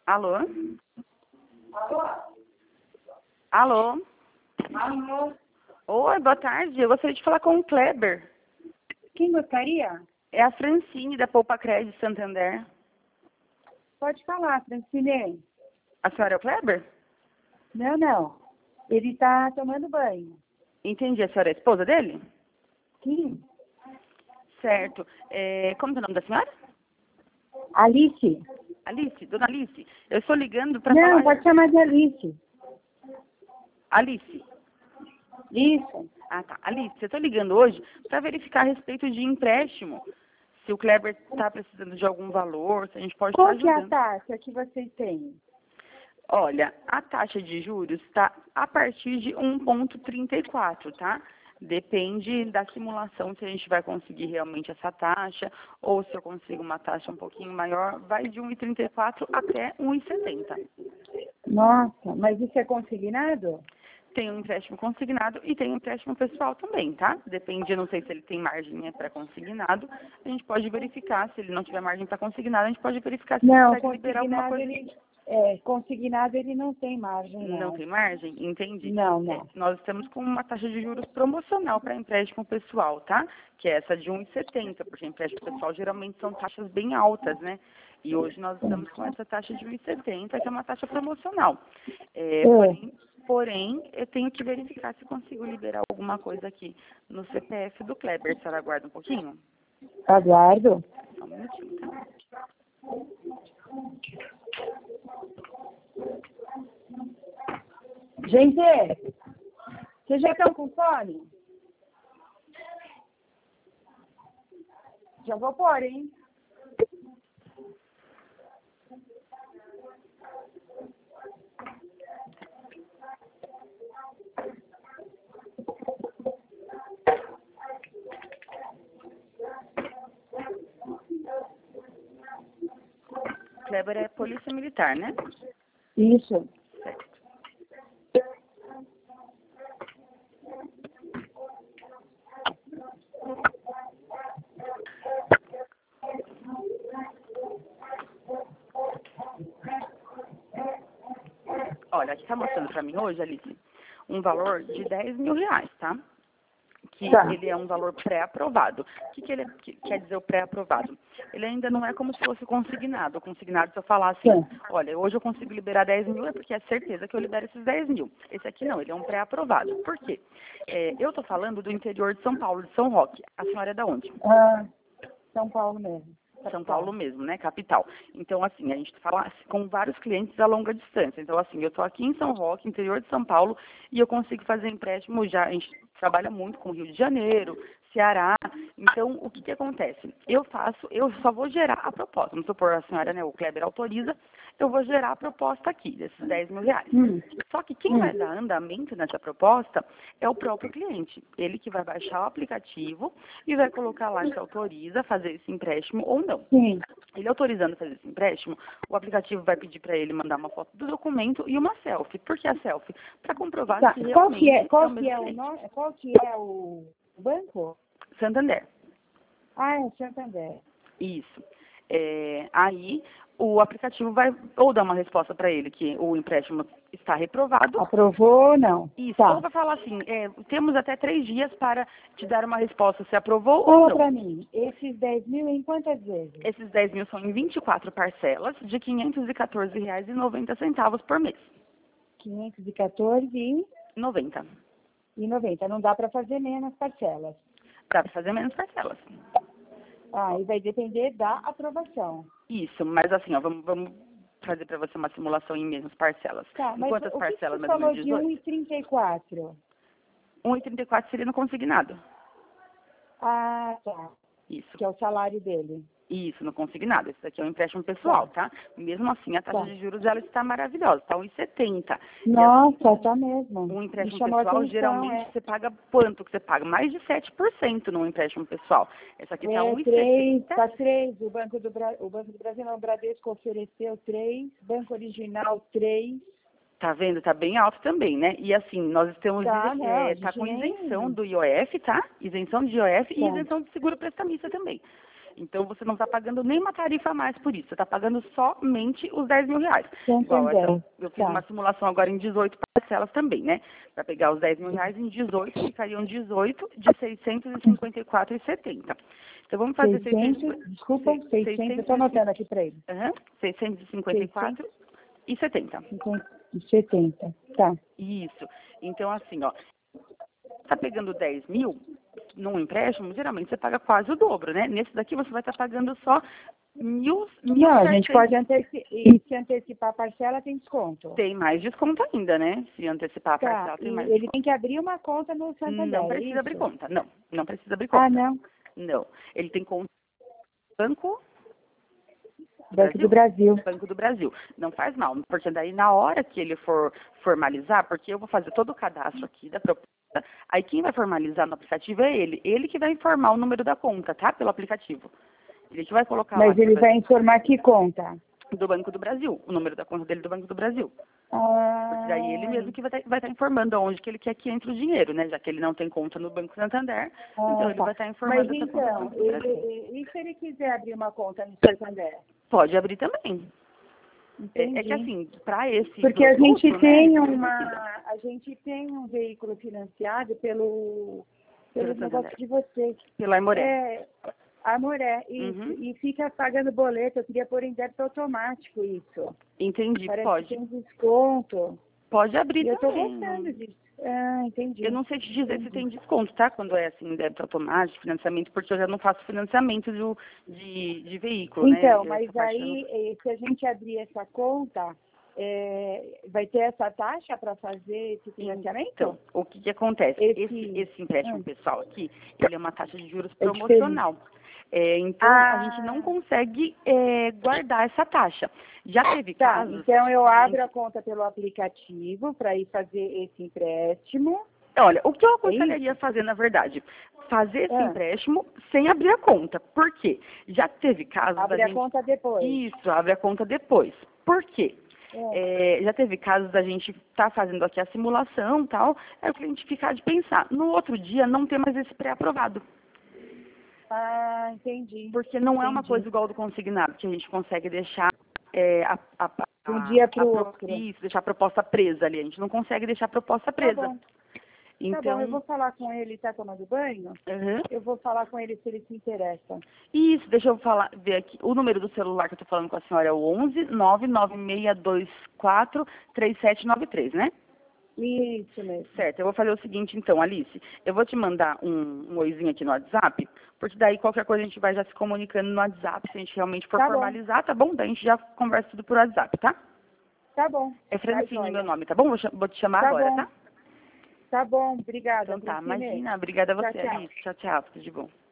Alô? Alô? Alô? Alô? Oi, boa tarde. Eu gostaria de falar com o Kleber. Quem gostaria? É a Francine, da Poupa Crédito Santander. Pode falar, Francine. A senhora é o Kleber? Não, não. Ele está tomando banho. Entendi. A senhora é a esposa dele? Sim. Certo. Como é o nome da senhora? Alice. Alice, dona Alice. Eu estou ligando para Não, falar... pode chamar de Alice. Alice. Isso. Ah, tá. Alice, eu estou ligando hoje para verificar a respeito de empréstimo. Se o Kleber está precisando de algum valor, se a gente pode estar Qual que é a ajudando. taxa que vocês têm? Olha, a taxa de juros está a partir de 1,34, tá? Depende da simulação se a gente vai conseguir realmente essa taxa, ou se eu consigo uma taxa um pouquinho maior, vai de 1,34 até 1,70. Nossa, mas isso é consignado? Tem um empréstimo consignado e tem um empréstimo pessoal também, tá? Depende, eu não sei se ele tem margem para consignado, a gente pode verificar, se ele não tiver margem para consignado, a gente pode verificar se ele Não, consegue liberar alguma consignado coisa. consignado ele não tem margem, Não não. tem margem? Entendi. Não, não. Nós estamos com uma taxa de juros promocional para empréstimo pessoal, tá? Que é essa de 1,70, porque empréstimo pessoal geralmente são taxas bem altas, né? E hoje nós estamos com essa taxa de 1,70, que é uma taxa promocional. Porém, eu tenho que verificar se consigo liberar alguma coisa aqui no CPF do Kleber. A senhora aguarda um pouquinho? Aguardo. Só um minutinho, tá? Gente, vocês já estão com fome? Já vou pôr, hein? Kleber é polícia militar, né? Isso. Certo. Olha, aqui está mostrando para mim hoje, Alice, um valor de R$ 10.000, tá? Que Tá. ele é um valor pré-aprovado. O que ele quer dizer o pré-aprovado? Ele ainda não é como se fosse consignado. O consignado, se eu falar assim, Sim. olha, hoje eu consigo liberar 10 mil, é porque é certeza que eu libero esses 10 mil. Esse aqui não, ele é um pré-aprovado. Por quê? Eu estou falando do interior de São Paulo, de São Roque. A senhora é da onde? São Paulo mesmo. São Paulo mesmo, né? Capital. Então, assim, a gente fala com vários clientes a longa distância. Então, assim, eu estou aqui em São Roque, interior de São Paulo, e eu consigo fazer empréstimo já. A gente trabalha muito com Rio de Janeiro, Ceará. Então, o que acontece? Eu só vou gerar a proposta. Vamos supor, a senhora, né, o Kleber autoriza, eu vou gerar a proposta aqui, desses R$ 10.000. Só que quem vai dar andamento nessa proposta é o próprio cliente. Ele que vai baixar o aplicativo e vai colocar lá que autoriza fazer esse empréstimo ou não. Sim. Ele autorizando fazer esse empréstimo, o aplicativo vai pedir para ele mandar uma foto do documento e uma selfie. Por que a selfie? Para comprovar Tá. se realmente Qual o que mesmo é o cliente. nome? Qual que é o banco? Santander. É Santander. Isso. Aí o aplicativo vai ou dar uma resposta para ele que o empréstimo está reprovado. Aprovou ou não? Isso. Tá. Ou vai falar assim, temos até 3 dias para te dar uma resposta se aprovou ou Fala não. pra mim, esses 10 mil em quantas vezes? Esses 10 mil são em 24 parcelas de R$ 514,90 por mês. 514 90. e 90. Não dá para fazer menos parcelas. Dá para fazer menos parcelas. E vai depender da aprovação. Isso, mas assim, ó, vamos fazer para você uma simulação em menos parcelas. Tá, Em mas quantas o que parcelas, você mais ou falou menos? de 1,34? 1,34 seria no consignado. Tá. Isso. Que é o salário dele. Isso, no consignado. Esse daqui é um empréstimo pessoal, tá? Mesmo assim, a taxa Tá. de juros ela está maravilhosa, está 1,70. Nossa, tá mesmo. Um Me empréstimo chamou a pessoal, atenção, geralmente, você paga quanto que você paga? Mais de 7% num empréstimo pessoal. Essa aqui está 1,70. Tá 3. O Banco do Brasil, não, o Bradesco ofereceu 3. Banco Original 3. Tá vendo? Tá bem alto também, né? E assim, nós estamos Tá, não, tá com gente. isenção do IOF, tá? Isenção de IOF e Tá. isenção de seguro prestamista também. Então, você não está pagando nenhuma tarifa a mais por isso. Você está pagando somente os R$ 10.000. Igual eu fiz uma simulação agora em 18 parcelas também, né? Para pegar os R$ 10.000 em 18, ficariam 18 de 654,70. Então, vamos fazer 600, 600, eu estou anotando aqui para ele. 654,70. 70, tá. Isso. Então, assim, ó, está pegando 10 mil num empréstimo, geralmente você paga quase o dobro, né? Nesse daqui você vai estar pagando só mil. Não, a gente pode antecipar. E se antecipar a parcela, tem desconto. Tem mais desconto ainda, né? Se antecipar a parcela, tem mais desconto. Ele tem que abrir uma conta no Santander. Não precisa abrir conta, não. Não precisa abrir conta. Ah, não? Não. Ele tem conta no Banco do Brasil. Banco do Brasil. Não faz mal, porque daí na hora que ele for formalizar, porque eu vou fazer todo o cadastro aqui da proposta, aí quem vai formalizar no aplicativo é ele. Ele que vai informar o número da conta, tá? Pelo aplicativo. Ele que vai colocar lá. Mas ele vai informar que conta? Do Banco do Brasil. O número da conta dele do Banco do Brasil. Ah. Porque daí ele mesmo que vai estar informando aonde que ele quer que entre o dinheiro, né? Já que ele não tem conta no Banco Santander, então ele vai estar informando essa conta do Banco do Brasil. E se ele quiser abrir uma conta no Santander? Pode abrir também. Entendi. É que assim, para esse porque produto, a gente tem um veículo financiado pelo negócio de vocês. Pela Aimoré. Aimoré, isso. E fica pagando boleto. Eu queria pôr em débito automático isso. Entendi, parece pode. Que tem desconto. Pode abrir também. Eu tô gostando disso. Ah, entendi. Eu não sei te dizer se tem desconto, tá? Quando é assim, débito automático, financiamento, porque eu já não faço financiamento de veículo, né? Então, mas aí, se a gente abrir essa conta, vai ter essa taxa para fazer esse financiamento? Então, o que acontece? Esse empréstimo pessoal aqui, ele é uma taxa de juros promocional. Então, a gente não consegue guardar essa taxa. Já teve casos... Então, eu abro a conta pelo aplicativo para ir fazer esse empréstimo. Olha, o que eu aconselharia fazer, na verdade? Fazer esse empréstimo sem abrir a conta. Por quê? Já teve casos... Abre a conta depois. Isso, abre a conta depois. Por quê? Já teve casos da gente estar fazendo aqui a simulação e tal, aí o cliente ficar de pensar. No outro dia, não ter mais esse pré-aprovado. Ah, entendi. Porque não é uma coisa igual do consignado, que a gente consegue deixar um dia para o outro. Isso, deixar a proposta presa ali. A gente não consegue deixar a proposta presa. Tá bom. Então, tá bom, eu vou falar com ele, tá tomando banho? Eu vou falar com ele se ele se interessa. Isso, deixa eu ver aqui. O número do celular que eu tô falando com a senhora é o 11-99624-3793, né? Isso mesmo. Certo, eu vou fazer o seguinte então, Alice. Eu vou te mandar um oizinho aqui no WhatsApp, porque daí qualquer coisa a gente vai já se comunicando no WhatsApp, se a gente realmente for formalizar, tá bom? Daí a gente já conversa tudo por WhatsApp, tá? Tá bom. É Francine meu nome, tá bom? Vou te chamar agora, tá? Tá bom, obrigada. Então tá, imagina, obrigada a você, Alice. Tchau, tchau, tudo de bom.